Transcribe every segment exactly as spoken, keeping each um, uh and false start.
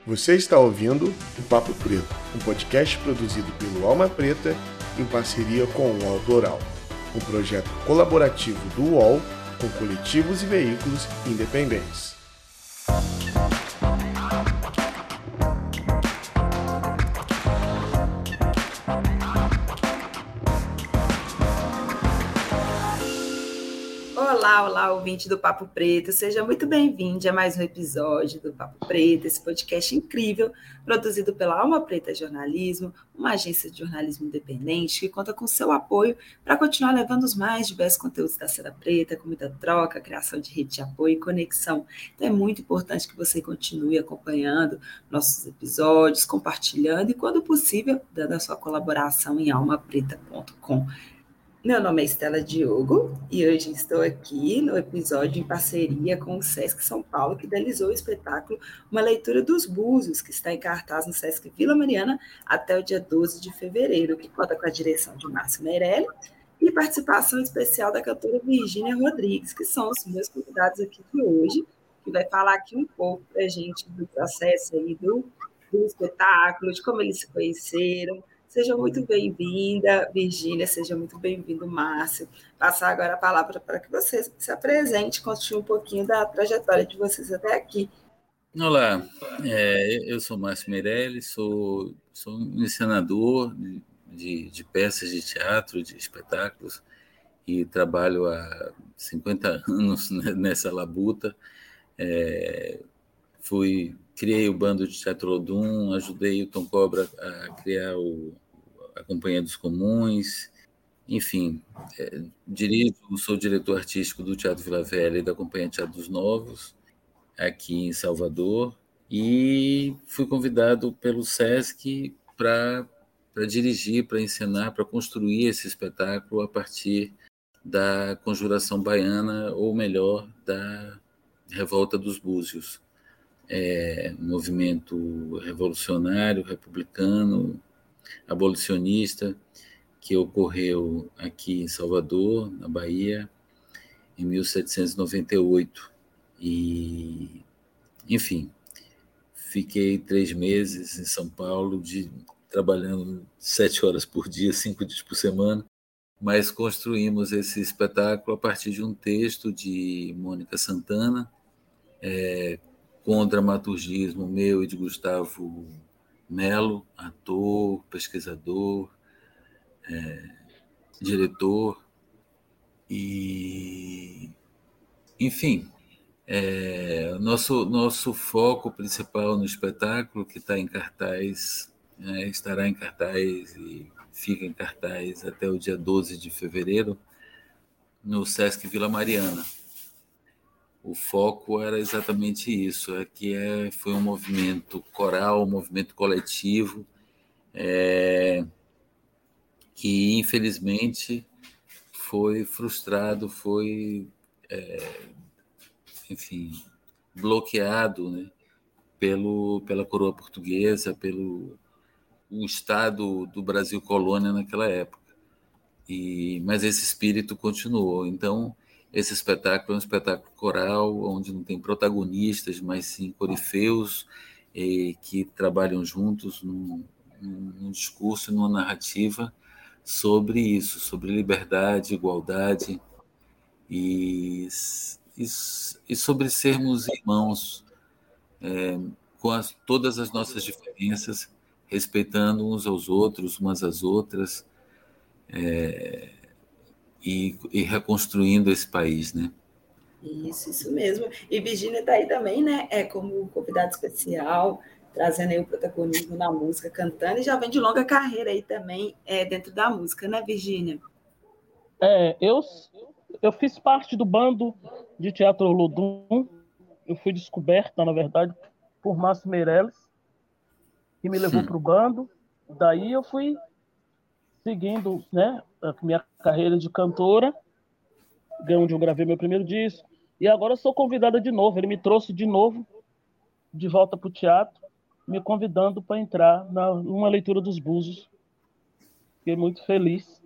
Você está ouvindo o Papo Preto, um podcast produzido pelo Alma Preta em parceria com o U O L Plural, um projeto colaborativo do U O L com coletivos e veículos independentes. Olá, olá, ouvinte do Papo Preto, seja muito bem-vindo a mais um episódio do Papo Preto, esse podcast incrível, produzido pela Alma Preta Jornalismo, uma agência de jornalismo independente que conta com seu apoio para continuar levando os mais diversos conteúdos da cena preta, com muita troca, criação de rede de apoio e conexão. Então é muito importante que você continue acompanhando nossos episódios, compartilhando e, quando possível, dando a sua colaboração em alma preta ponto com. Meu nome é Estela Diogo e hoje estou aqui no episódio em parceria com o Sesc São Paulo, que idealizou o espetáculo Uma Leitura dos Búzios, que está em cartaz no Sesc Vila Mariana até o dia doze de fevereiro, que conta com a direção de Márcio Meirelles e participação especial da cantora Virgínia Rodrigues, que são os meus convidados aqui de hoje, que vai falar aqui um pouco para a gente do processo aí do, do espetáculo, de como eles se conheceram. Seja muito bem-vinda, Virgínia, seja muito bem-vindo, Márcio. Passar agora a palavra para que vocês se apresentem, conte um pouquinho da trajetória de vocês até aqui. Olá, é, eu sou Márcio Meirelles, sou, sou um encenador de, de, de peças de teatro, de espetáculos, e trabalho há cinquenta anos nessa labuta. É, fui, criei o bando de Teatro Odum, ajudei o Tom Cobra a criar o a Companhia dos Comuns, enfim, é, dirijo, sou diretor artístico do Teatro Vila Velha e da Companhia Teatro dos Novos, aqui em Salvador, e fui convidado pelo Sesc para dirigir, para encenar, para construir esse espetáculo a partir da Conjuração Baiana, ou melhor, da Revolta dos Búzios. É um movimento revolucionário, republicano, abolicionista, que ocorreu aqui em Salvador, na Bahia, em mil setecentos e noventa e oito. E, enfim, fiquei três meses em São Paulo, de, trabalhando sete horas por dia, cinco dias por semana, mas construímos esse espetáculo a partir de um texto de Mônica Santana, é, com o dramaturgismo meu e de Gustavo Melo, ator, pesquisador, é, diretor, e, enfim, é, nosso, nosso foco principal no espetáculo, que está em cartaz, né, estará em cartaz e fica em cartaz até o dia doze de fevereiro, no Sesc Vila Mariana. O foco era exatamente isso, é que é, foi um movimento coral, um movimento coletivo, é, que infelizmente foi frustrado, foi, é, enfim, bloqueado, né, pelo, pela coroa portuguesa, pelo o Estado do Brasil colônia naquela época. E, mas esse espírito continuou. Então, esse espetáculo é um espetáculo coral, onde não tem protagonistas, mas sim corifeus, eh, que trabalham juntos num, num discurso, numa narrativa sobre isso, sobre liberdade, igualdade e, e, e sobre sermos irmãos, é, com as, todas as nossas diferenças, respeitando uns aos outros, umas às outras, é, e, e reconstruindo esse país, né? Isso, isso mesmo. E Virgínia está aí também, né? É como convidado especial, trazendo aí o protagonismo na música, cantando, e já vem de longa carreira aí também é, dentro da música, né, Virgínia? É, eu, eu fiz parte do bando de Teatro Olodum. Eu fui descoberta, na verdade, por Márcio Meirelles, que me levou para o bando. Daí eu fui seguindo, né, a minha carreira de cantora, onde eu gravei meu primeiro disco. E agora eu sou convidada de novo. Ele me trouxe de novo, de volta para o teatro, me convidando para entrar na, numa leitura dos Búzios. Fiquei muito feliz.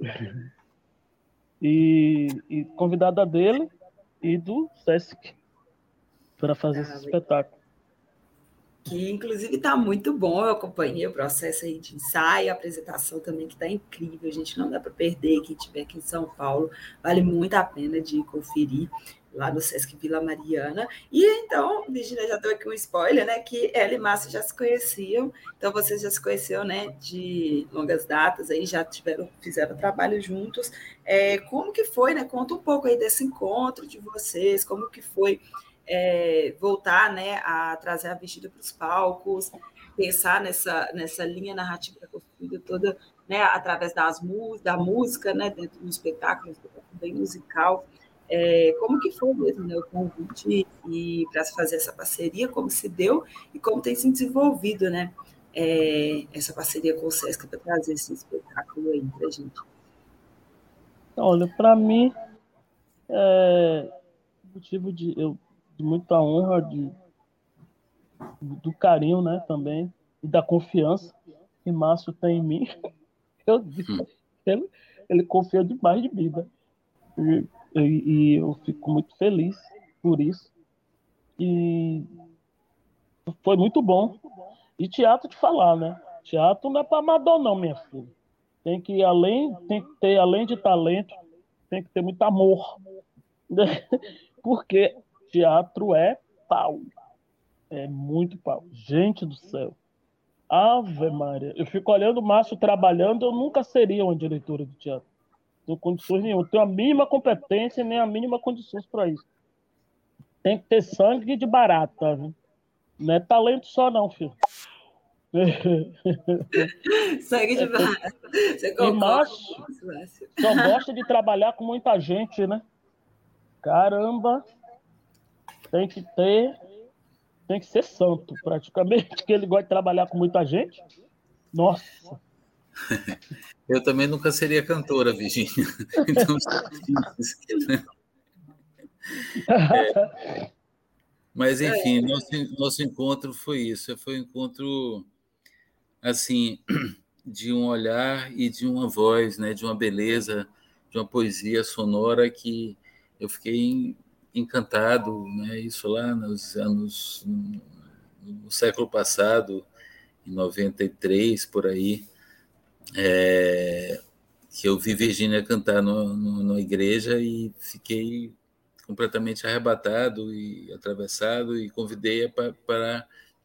E, e convidada dele e do Sesc para fazer ah, esse espetáculo. que inclusive está muito bom. Eu acompanhei o processo aí de ensaio, a apresentação também que está incrível, gente, não dá para perder. Quem estiver aqui em São Paulo, vale muito a pena de conferir lá no Sesc Vila Mariana. E então, Virgínia já deu aqui um spoiler, né, que ela e Márcio já se conheciam, então vocês já se conheceram, né, de longas datas, aí já tiveram, fizeram trabalho juntos. É, como que foi, né, conta um pouco aí desse encontro de vocês, como que foi é, voltar, né, a trazer a Virgínia para os palcos, pensar nessa, nessa linha narrativa construída toda, né, através das, da música, né, dentro do espetáculo, um espetáculo bem musical. É, como que foi mesmo, né, o convite e para fazer essa parceria, como se deu e como tem se desenvolvido, né, é, essa parceria com o Sesc para trazer esse espetáculo aí para a gente? Olha, para mim é motivo de, eu, de muita honra, de, do carinho, né, também, e da confiança que Márcio tem em mim. Eu disse, ele, ele confia demais de mim, né? E, e, e eu fico muito feliz por isso. E foi muito bom. E teatro de falar, né? Teatro não é para amador, não, minha filha. Tem que, além, tem que ter, além de talento, tem que ter muito amor. Porque teatro é pau. É muito pau. Gente do céu. Ave Maria. Eu fico olhando o Márcio trabalhando, eu nunca seria uma diretora de teatro. Não tenho condições nenhuma. Eu tenho a mínima competência nem a mínima condições para isso. Tem que ter sangue de barata, viu? Não é talento só, não, filho. Sangue de barata. Você concorda? E Márcio só gosta de trabalhar com muita gente, né? Caramba! Tem que ter, tem que ser santo, praticamente, que ele gosta de trabalhar com muita gente. Nossa! Eu também nunca seria cantora, Virgínia. Então, é, mas, enfim, nosso, nosso encontro foi isso. Foi um encontro, assim, de um olhar e de uma voz, né, de uma beleza, de uma poesia sonora que eu fiquei encantado, né, isso lá nos anos, no século passado, em noventa e três, por aí, é, que eu vi Virgínia cantar no, no, na igreja e fiquei completamente arrebatado e atravessado e convidei-a para, para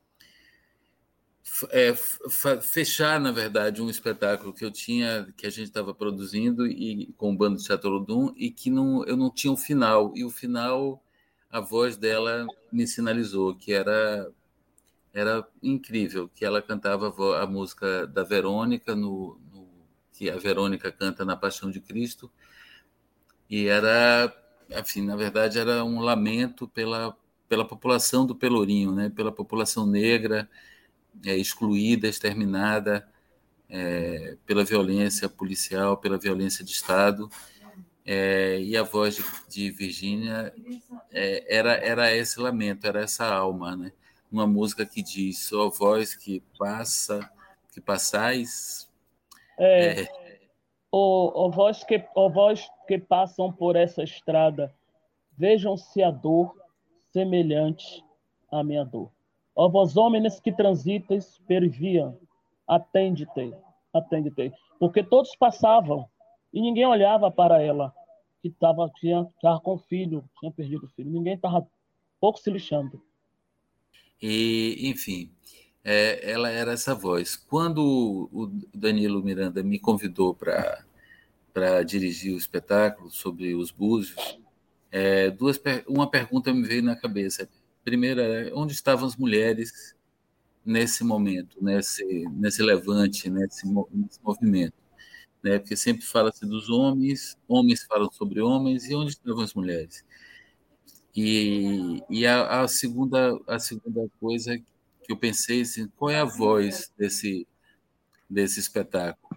é, fechar, na verdade, um espetáculo que eu tinha, que a gente estava produzindo e com o Bando de Teatro Olodum e que não, eu não tinha um final. E o final, a voz dela me sinalizou que era, era incrível, que ela cantava a, a música da Verônica, no, no, que a Verônica canta na Paixão de Cristo, e era, enfim, na verdade, era um lamento pela, pela população do Pelourinho, né? Pela população negra, é, excluída, exterminada é, pela violência policial, pela violência de Estado. É, e a voz de, de Virgínia é, era, era esse lamento, era essa alma, né? Uma música que diz: só voz que passa, que passais. É, é... O, o, voz que, o voz que passam por essa estrada, vejam se a dor semelhante à minha dor. Ó vós homens que transitais per via, atende-te, atende-te. Porque todos passavam e ninguém olhava para ela, que tava, tinha, tava com o filho, tinha perdido o filho. Ninguém estava pouco se lixando. E, enfim, é, ela era essa voz. Quando o Danilo Miranda me convidou para para dirigir o espetáculo sobre os Búzios, é, duas, uma pergunta me veio na cabeça. Primeira é: onde estavam as mulheres nesse momento, nesse, nesse levante, nesse, nesse movimento? Né? Porque sempre fala-se dos homens, homens falam sobre homens, e onde estavam as mulheres? E, e a, a, segunda, a segunda coisa que eu pensei, assim, qual é a voz desse, desse espetáculo?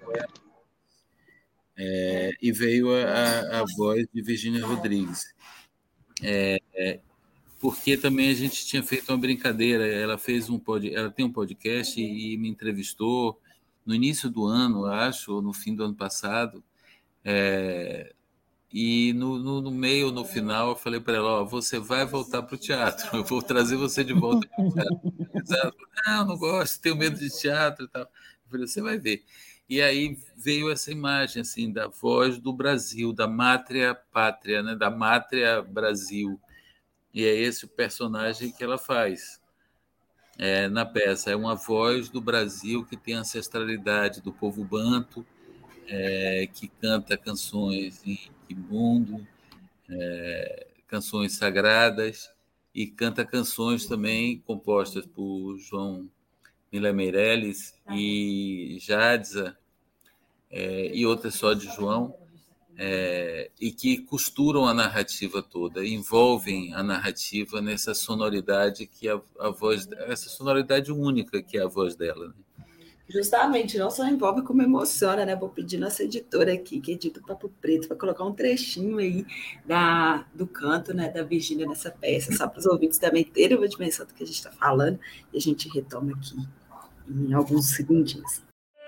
É, e veio a, a voz de Virgínia Rodrigues. É, é, porque também a gente tinha feito uma brincadeira. Ela fez um pod, ela tem um podcast e, e me entrevistou no início do ano, acho, ou no fim do ano passado, é, E no, no, no meio, no final, eu falei para ela, ó, você vai voltar para o teatro, eu vou trazer você de volta para o teatro. Ela falou, não, não gosto, tenho medo de teatro e tal. Eu falei, você vai ver. E aí veio essa imagem assim da voz do Brasil, da mátria pátria, né? Da mátria Brasil. E é esse o personagem que ela faz é, na peça. É uma voz do Brasil que tem ancestralidade do povo banto, é, que canta canções em quibundo, é, canções sagradas, e canta canções também compostas por João Mila Meirelles e Jadza, é, e outras só de João, é, e que costuram a narrativa toda, envolvem a narrativa nessa sonoridade que a, a voz, essa sonoridade única que é a voz dela, né? Justamente, não só envolve como emociona, né? Vou pedir nossa editora aqui, que edita o Papo Preto, para colocar um trechinho aí da, do canto, né, da Virgínia nessa peça, só para os ouvintes também terem uma dimensão do que a gente está falando, e a gente retoma aqui em alguns segundinhos.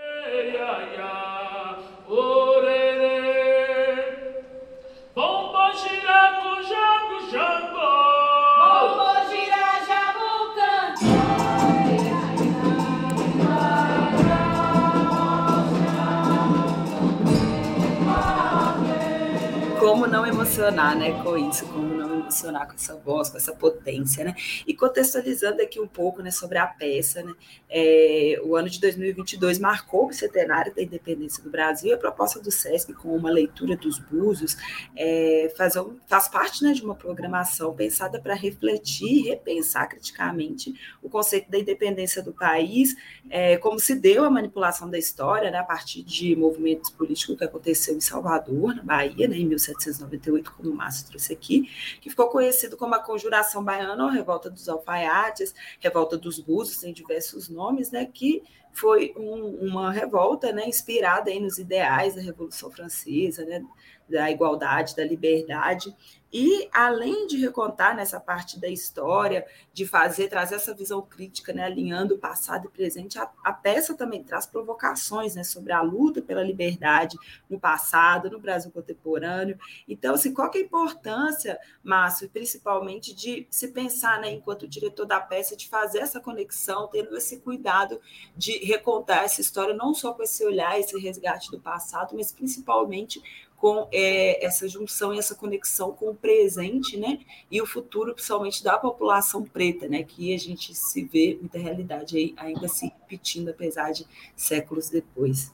Como não emocionar, né, com isso, como não emocionar com essa voz, com essa potência, né? E contextualizando aqui um pouco, né, sobre a peça, né, é, o ano de dois mil e vinte e dois marcou o centenário da independência do Brasil, e a proposta do SESC, com uma leitura dos Búzios, é, faz, faz parte, né, de uma programação pensada para refletir e repensar criticamente o conceito da independência do país, é, como se deu a manipulação da história, né, a partir de movimentos políticos que aconteceu em Salvador, na Bahia, né, em mil setecentos e noventa e oito, como o Márcio trouxe aqui, que ficou conhecido como a Conjuração Baiana, ou Revolta dos Alfaiates, Revolta dos Búzios, tem diversos nomes, né, que foi um, uma revolta, né, inspirada aí nos ideais da Revolução Francesa, né, da igualdade, da liberdade, e além de recontar nessa parte da história, de fazer, trazer essa visão crítica, né, alinhando o passado e presente, a, a peça também traz provocações, né, sobre a luta pela liberdade no passado, no Brasil contemporâneo. Então, assim, qual que é a importância, Márcio, principalmente de se pensar, né, enquanto diretor da peça, de fazer essa conexão, tendo esse cuidado de recontar essa história, não só com esse olhar, esse resgate do passado, mas principalmente com é, essa junção e essa conexão com o presente, né, e o futuro, principalmente da população preta, né, que a gente se vê muita realidade aí ainda se repetindo, apesar de séculos depois.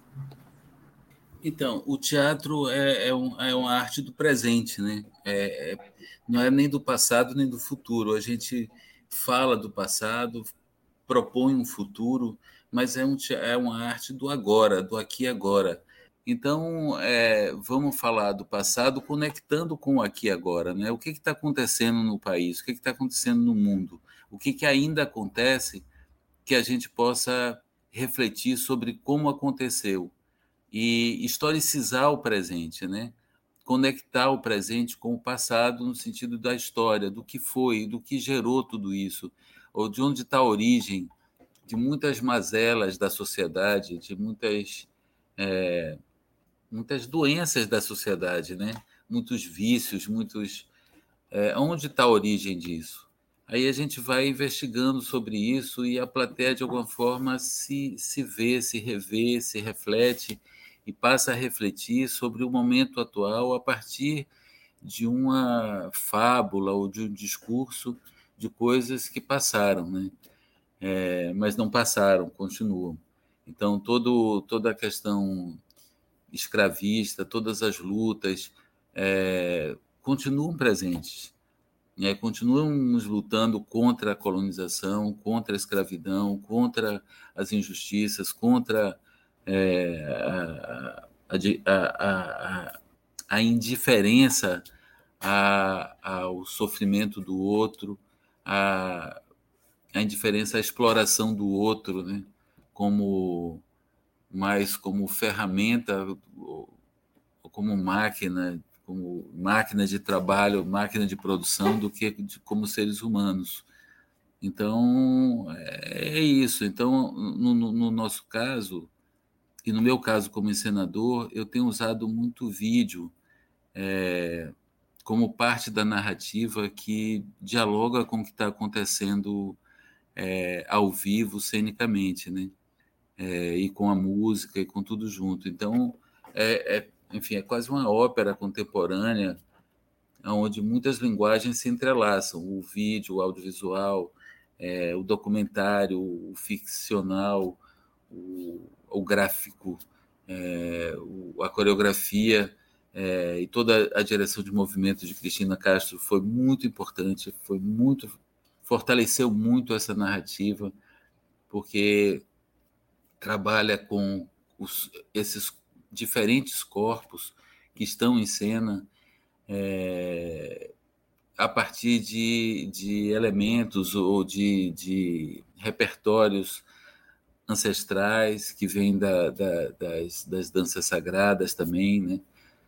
Então, o teatro é, é, um, é uma arte do presente, né? É, é, não é nem do passado nem do futuro. A gente fala do passado, propõe um futuro, mas é, um, é uma arte do agora, do aqui e agora. Então, é, vamos falar do passado conectando com o aqui e agora, né? O que está acontecendo no país? O que está acontecendo no mundo? O que, que ainda acontece que a gente possa refletir sobre como aconteceu e historicizar o presente, né? Conectar o presente com o passado no sentido da história, do que foi, do que gerou tudo isso, ou de onde está a origem de muitas mazelas da sociedade, de muitas... É, muitas doenças da sociedade, né? Muitos vícios, muitos... É, onde está a origem disso? Aí a gente vai investigando sobre isso e a plateia, de alguma forma, se, se vê, se revê, se reflete e passa a refletir sobre o momento atual a partir de uma fábula ou de um discurso de coisas que passaram, né? É, mas não passaram, continuam. Então, todo, toda a questão escravista, todas as lutas é, continuam presentes. Né? Continuamos lutando contra a colonização, contra a escravidão, contra as injustiças, contra é, a, a, a, a indiferença a, ao sofrimento do outro, a, a indiferença à exploração do outro, né? como mais como ferramenta, como máquina, como máquina de trabalho, máquina de produção, do que de, como seres humanos. Então, é isso. Então, no, no nosso caso, e no meu caso como encenador, eu tenho usado muito vídeo é, como parte da narrativa que dialoga com o que está acontecendo é, ao vivo, cenicamente, né? É, e com a música e com tudo junto. Então, é, é, enfim, é quase uma ópera contemporânea, onde muitas linguagens se entrelaçam: o vídeo, o audiovisual, é, o documentário, o ficcional, o, o gráfico, é, o, a coreografia, é, e toda a direção de movimento de Cristina Castro foi muito importante, foi muito, fortaleceu muito essa narrativa, porque trabalha com os, esses diferentes corpos que estão em cena, é, a partir de, de elementos ou de, de repertórios ancestrais que vêm da, da, das, das danças sagradas também, né?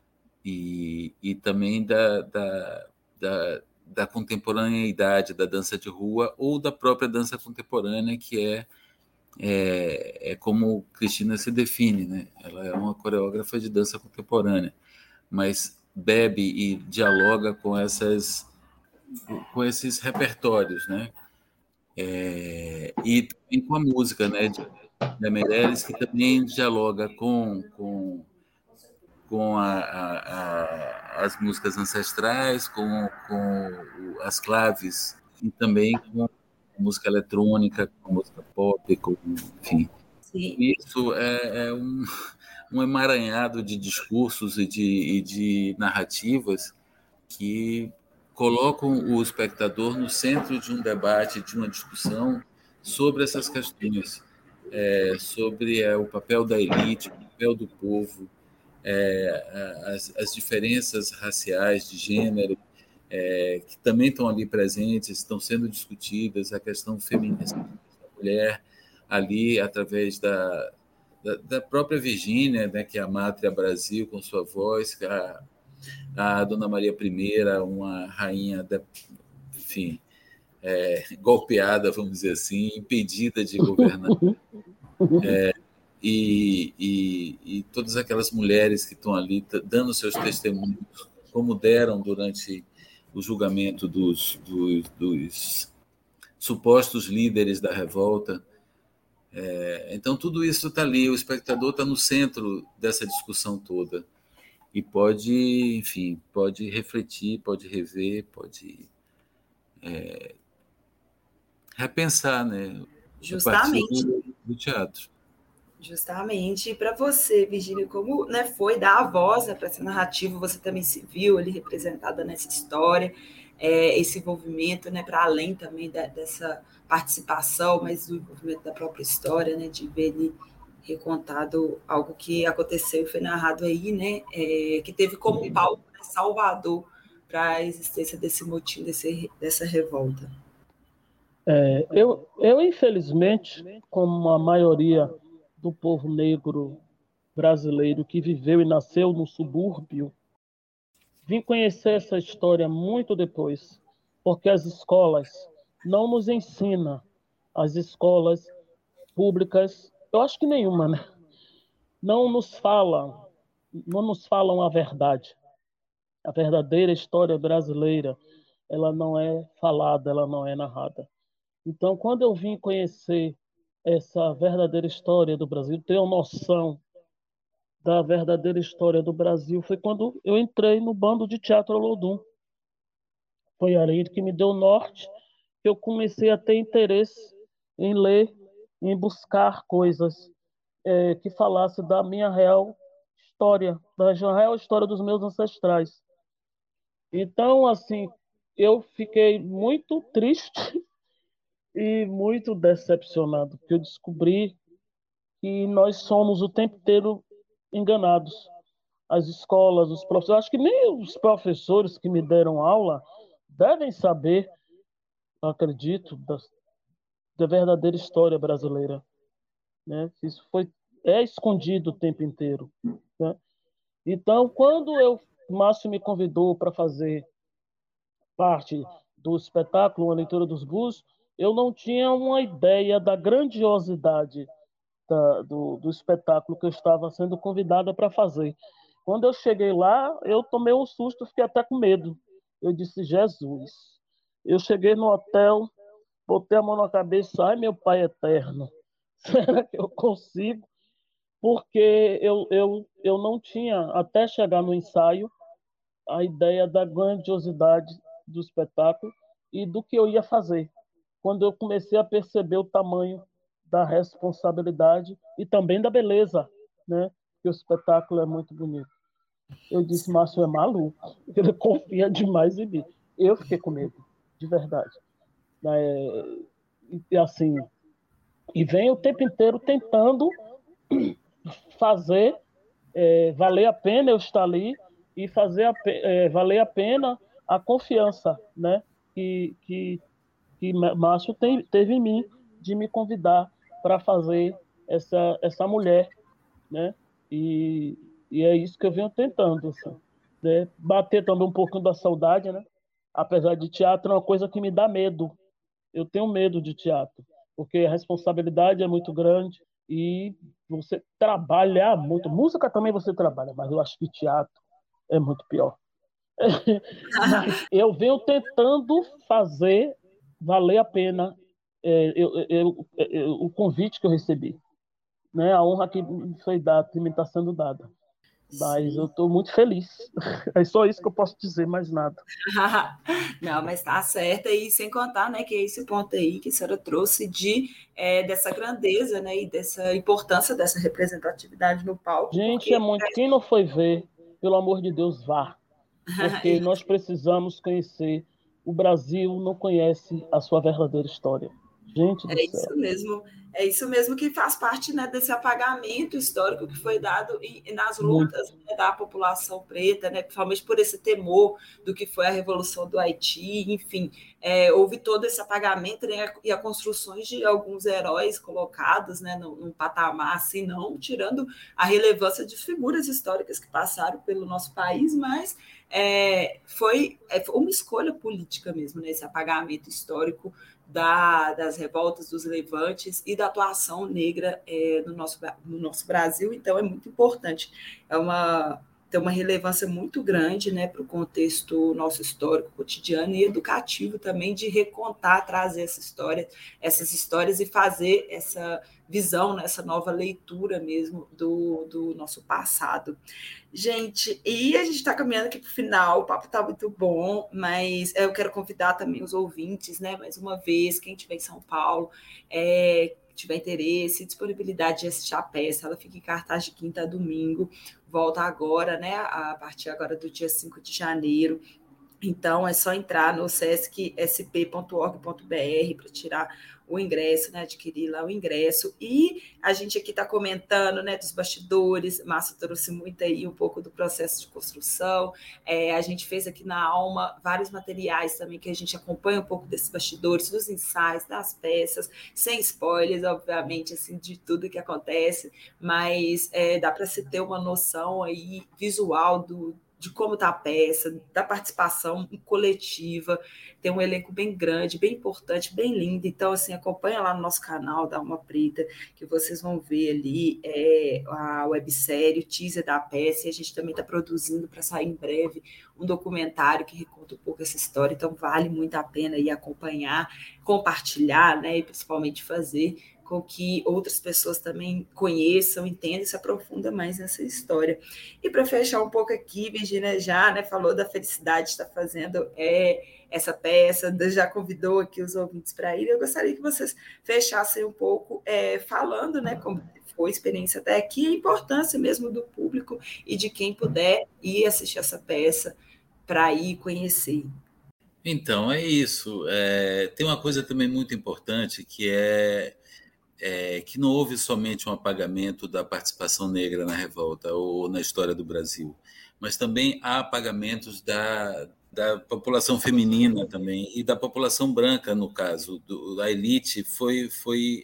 E, e também da, da, da, da contemporaneidade da dança de rua ou da própria dança contemporânea, que é É, é como Cristina se define, né? Ela é uma coreógrafa de dança contemporânea, mas bebe e dialoga com essas, com esses repertórios, né? É, e também com a música, né? Da Meirelles, que também dialoga com com, com a, a, a, as músicas ancestrais, com, com as claves e também com música eletrônica, com música pop, com, enfim. Sim. Isso é, é um, um emaranhado de discursos e de, e de narrativas que colocam o espectador no centro de um debate, de uma discussão sobre essas questões, é, sobre é, o papel da elite, o papel do povo, é, as, as diferenças raciais, de gênero, é, que também estão ali presentes, estão sendo discutidas, a questão feminista da mulher ali através da, da, da própria Virgínia, né, que é a Mátria Brasil, com sua voz, a, a Dona Maria I, uma rainha, de, enfim, é, golpeada, vamos dizer assim, impedida de governar. É, e, e, e todas aquelas mulheres que estão ali dando seus testemunhos, como deram durante o julgamento dos, dos, dos supostos líderes da revolta. É, então, tudo isso está ali, o espectador está no centro dessa discussão toda e pode, enfim, pode refletir, pode rever, pode é, repensar, né, a partir do, do teatro. Justamente, para você, Virgínia, como, né, foi dar a voz, né, para essa narrativa, você também se viu ali representada nessa história, é, esse envolvimento, né, para além também da, dessa participação, mas do envolvimento da própria história, né, de ver ali recontado algo que aconteceu e foi narrado aí, né, é, que teve como palco, né, Salvador, para a existência desse motim, desse, dessa revolta. É, eu, eu, infelizmente, como a maioria do povo negro brasileiro que viveu e nasceu no subúrbio, vim conhecer essa história muito depois, porque as escolas não nos ensinam, as escolas públicas, eu acho que nenhuma, né? Não nos falam, não nos falam a verdade. A verdadeira história brasileira, ela não é falada, ela não é narrada. Então, quando eu vim conhecer essa verdadeira história do Brasil, ter noção da verdadeira história do Brasil, foi quando eu entrei no bando de teatro Olodum. Foi ali que me deu norte, que eu comecei a ter interesse em ler, em buscar coisas é, que falassem da minha real história, da real história dos meus ancestrais. Então, assim, eu fiquei muito triste e muito decepcionado, porque eu descobri que nós somos o tempo inteiro enganados. As escolas, os professores, acho que nem os professores que me deram aula devem saber, eu acredito, da, da verdadeira história brasileira, né? Isso foi é escondido o tempo inteiro, né? Então, quando eu Márcio me convidou para fazer parte do espetáculo A Leitura dos Búzios, eu não tinha uma ideia da grandiosidade da, do, do espetáculo que eu estava sendo convidada para fazer. Quando eu cheguei lá, eu tomei um susto, fiquei até com medo. Eu disse, Jesus. Eu cheguei no hotel, botei a mão na cabeça, ai meu Pai eterno, será que eu consigo? Porque eu, eu, eu não tinha, até chegar no ensaio, a ideia da grandiosidade do espetáculo e do que eu ia fazer. Quando eu comecei a perceber o tamanho da responsabilidade e também da beleza, né? Que o espetáculo é muito bonito. Eu disse, Márcio é maluco, ele confia demais em mim. Eu fiquei com medo, de verdade. É, e assim, e vem o tempo inteiro tentando fazer é, valer a pena eu estar ali e fazer a, é, valer a pena a confiança, né? Que, que, que Márcio tem, teve em mim de me convidar para fazer essa, essa mulher, né? E, e é isso que eu venho tentando, assim, né? Bater também um pouquinho da saudade, né? Apesar de teatro é uma coisa que me dá medo. Eu tenho medo de teatro, porque a responsabilidade é muito grande e você trabalha muito. Música também você trabalha, mas eu acho que teatro é muito pior. Mas eu venho tentando fazer valer a pena é, eu, eu, eu, o convite que eu recebi, né? A honra que me foi dada, que me está sendo dada. Mas Sim. eu estou muito feliz. É só isso que eu posso dizer, mais nada. Não, mas tá certa, e sem contar, né, que é esse ponto aí que a senhora trouxe de, é, dessa grandeza, né, e dessa importância dessa representatividade no palco, Gente, é porque muito. Quem não foi ver, pelo amor de Deus, vá. Porque nós precisamos conhecer. O Brasil não conhece a sua verdadeira história. Gente do é céu. isso mesmo, é isso mesmo que faz parte, né, desse apagamento histórico que foi dado em, nas Muito. lutas, né, da população preta, né, principalmente por esse temor do que foi a Revolução do Haiti, enfim, é, houve todo esse apagamento, né, e a construção de alguns heróis colocados, né, num, num patamar assim, não tirando a relevância de figuras históricas que passaram pelo nosso país, mas é, foi, é, foi uma escolha política mesmo, né, esse apagamento histórico Da, das revoltas, dos levantes e da atuação negra é, no, nosso, no nosso Brasil, então é muito importante. É uma, tem uma relevância muito grande, né, para o contexto nosso histórico, cotidiano e educativo também, de recontar, trazer essa história, essas histórias e fazer essa visão, né, essa nova leitura mesmo do, do nosso passado. Gente, e a gente está caminhando aqui para o final, o papo está muito bom, mas eu quero convidar também os ouvintes, né? Mais uma vez, quem estiver em São Paulo, é, tiver interesse, disponibilidade de assistir a peça, ela fica em cartaz de quinta a domingo, volta agora, né? A partir agora do dia cinco de janeiro. Então, é só entrar no sesc s p ponto org ponto b r para tirar o ingresso, né, adquirir lá o ingresso. E a gente aqui está comentando, né, dos bastidores, Márcio trouxe muito aí um pouco do processo de construção, é, a gente fez aqui na Alma vários materiais também que a gente acompanha um pouco desses bastidores, dos ensaios, das peças, sem spoilers, obviamente, assim, de tudo que acontece, mas é, dá para se ter uma noção aí visual do de como está a peça, da participação coletiva, tem um elenco bem grande, bem importante, bem lindo, então, assim, acompanha lá no nosso canal da Alma Preta, que vocês vão ver ali é, a websérie, o teaser da peça, e a gente também está produzindo para sair em breve um documentário que reconta um pouco essa história, então vale muito a pena ir acompanhar, compartilhar, né, e principalmente fazer com que outras pessoas também conheçam, entendam e se aprofundam mais nessa história. E para fechar um pouco aqui, Virginia já, né, falou da felicidade de estar fazendo é, essa peça, já convidou aqui os ouvintes para ir. Eu gostaria que vocês fechassem um pouco é, falando, né, como foi a experiência até aqui, a importância mesmo do público e de quem puder ir assistir essa peça para ir conhecer. Então, é isso. É, tem uma coisa também muito importante que é É, que não houve somente um apagamento da participação negra na revolta ou na história do Brasil, mas também há apagamentos da, da população feminina também e da população branca, no caso, do, da elite, foi, foi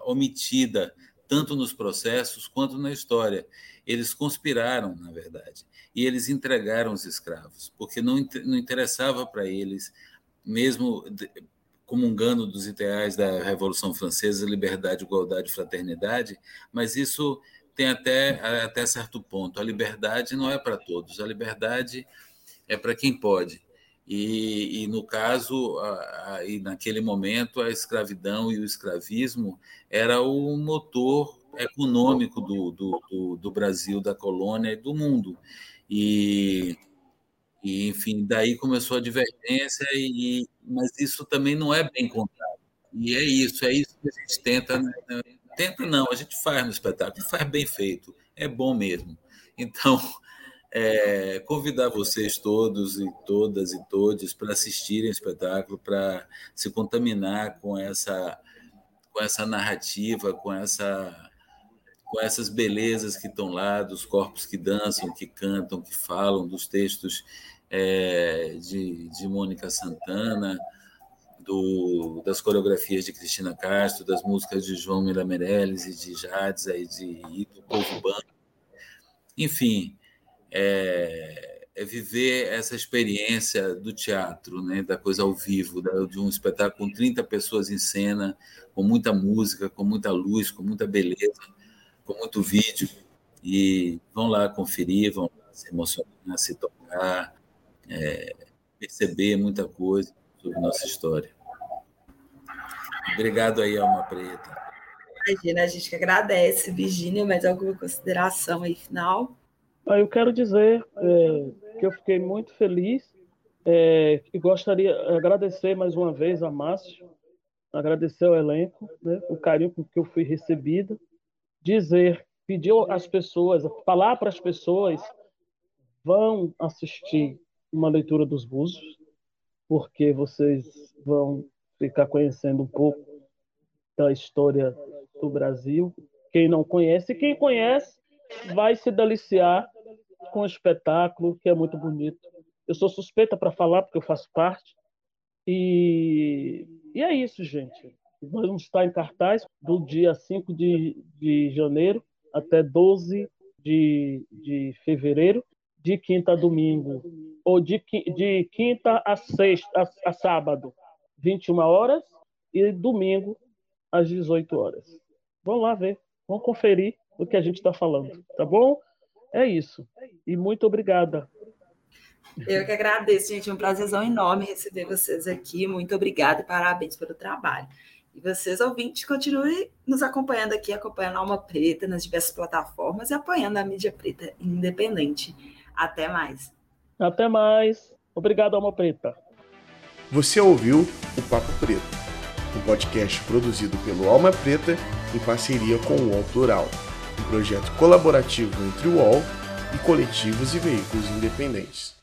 omitida tanto nos processos quanto na história. Eles conspiraram, na verdade, e eles entregaram os escravos, porque não, não interessava para eles, mesmo comungando dos ideais da Revolução Francesa, liberdade, igualdade e fraternidade, mas isso tem até, até certo ponto. A liberdade não é para todos, a liberdade é para quem pode. E, e no caso, a, a, e naquele momento, a escravidão e o escravismo era o motor econômico do, do, do, do Brasil, da colônia e do mundo. E, e, enfim, daí começou a divergência, e, mas isso também não é bem contado. E é isso, é isso que a gente tenta... Né? Tenta não, a gente faz no espetáculo, faz bem feito, é bom mesmo. Então, é, convidar vocês todos e todas e todos para assistirem o espetáculo, para se contaminar com essa, com essa narrativa, com, essa, com essas belezas que estão lá, dos corpos que dançam, que cantam, que falam, dos textos é, de, de Mônica Santana, Do, das coreografias de Cristina Castro, das músicas de João Mila Meirelles e de Jades, e, de, e do Povo Bando. Enfim, é, é viver essa experiência do teatro, né, da coisa ao vivo, da, de um espetáculo com trinta pessoas em cena, com muita música, com muita luz, com muita beleza, com muito vídeo. E vão lá conferir, vão lá se emocionar, se tocar, é, perceber muita coisa sobre nossa história. Obrigado aí, Alma Preta. Imagina, a gente que agradece. Virgínia, mais alguma consideração aí final? Eu quero dizer é, que eu fiquei muito feliz é, e gostaria de agradecer mais uma vez a Márcio, agradecer ao elenco, né, o carinho com que eu fui recebida, dizer, pedir às pessoas, falar para as pessoas, vão assistir uma leitura dos Búzios, porque vocês vão ficar conhecendo um pouco da história do Brasil. Quem não conhece, quem conhece, vai se deliciar com o espetáculo, que é muito bonito. Eu sou suspeita para falar, porque eu faço parte. E, e é isso, gente. Nós vamos estar em cartaz do dia cinco de, de janeiro até doze de, de fevereiro, de quinta a domingo, ou de, de quinta a sexta, a, a sábado, vinte e uma horas, e domingo, às dezoito horas. Vamos lá ver, vamos conferir o que a gente está falando, tá bom? É isso. E muito obrigada. Eu que agradeço, gente. É um prazerzão enorme receber vocês aqui. Muito obrigada e parabéns pelo trabalho. E vocês, ouvintes, continuem nos acompanhando aqui, acompanhando a Alma Preta nas diversas plataformas e apoiando a mídia preta independente. Até mais. Até mais. Obrigado, Alma Preta. Você ouviu o Papo Preto, um podcast produzido pelo Alma Preta em parceria com o U O L Plural, um projeto colaborativo entre o U O L e coletivos e veículos independentes.